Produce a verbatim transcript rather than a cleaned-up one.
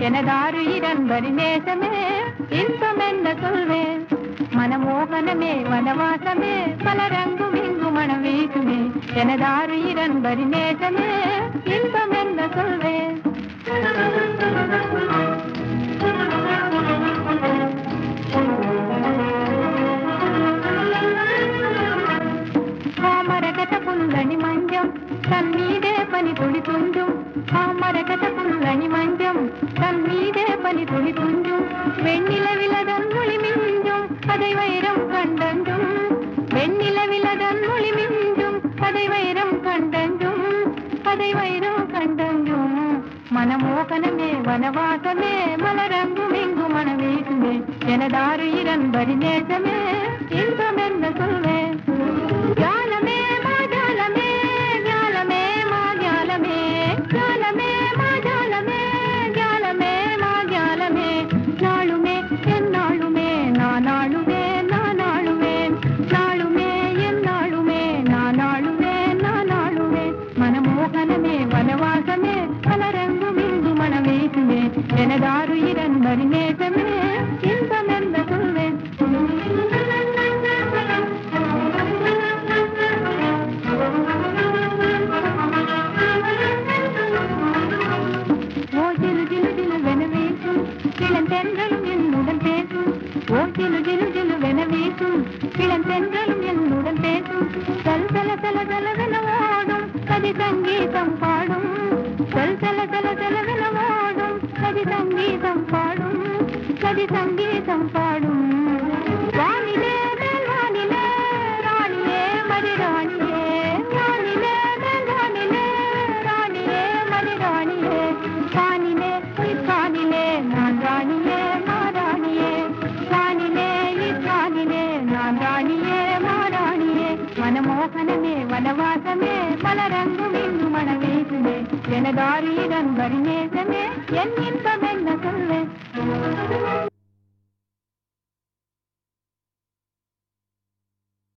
எனதாறு இரண்டரி நேசமே இன்பம் என்ன சொல்வேன் மனமோகனமே வனவாசமே பலரங்கும் இங்கு மனம் வீசுமே எனதாறு இரண்டரி நேசமே இன்பம் என்ன சொல்வேன் మరకత పుల్లని మంజం తన్మీదే పని తుడి తుంజుం ఆ మరకత పుల్లని మంజం తన్మీదే పని తుడి తుంజుం வெண்ணிலவிலதன் மொழி மிஞ்சும் அதை வைரம் கண்டஞ்சும் வெண்ணிலவிலதன் மொழி மிஞ்சும் அதை வைரம் கண்டஞ்சும் அதை வைரம் கண்டஞ்சும் மனமோகனமே வனவாசமே மலரங்கும் இங்கு மனவீசுமே எனதாறு இரண்டரி நேசமே இன்பம் என்ன சொல்வேன் ஜாலமே மாஜாலமே ஜாலமே மாஜாலமே ஜாலமே மாஜாலமே ஜாலமே மாஜாலமே நாளுமே என்னாளுமே நான் ஆளுவே நான் ஆளுவேன் நாளுமே என்னாளுமே நான் ஆளுவேன் நான் ஆளுவேன் மனமோகனமே வனவாசமே பலரங்கும் இங்கு மனவீசுமே எனதாறு இரண்டரி நேசமே இன்பம் என்ன சொல்வேன் தென்றலும் என்னுடன் பேசும் ஓ ஜிலு ஜிலு ஜிலு வென வீசும் இளந்தென்றலும் என்னுடன் பேசும் சல் சல சல சலவென ஓடும் கதி சங்கீதம் பாடும் சல் சல சல சலவென ஓடும் கதி சங்கீதம் பாடும் கதி சங்கீதம் பாடும் வானிலே மேல் வானிலே ராணியே மதி ராணியே வானிலே மேல் வானிலே ராணியே மதி ராணியே கானிலே கானிலே நான் ராணியே மாராணியே கானிலே கானிலே நான் ராணியே மாராணியே மனமோகனமே வனவாசமே மலரங்கும் இங்கு மனவீசுமே எனதாரி இரண்டரி நேசமே என் இன்பம்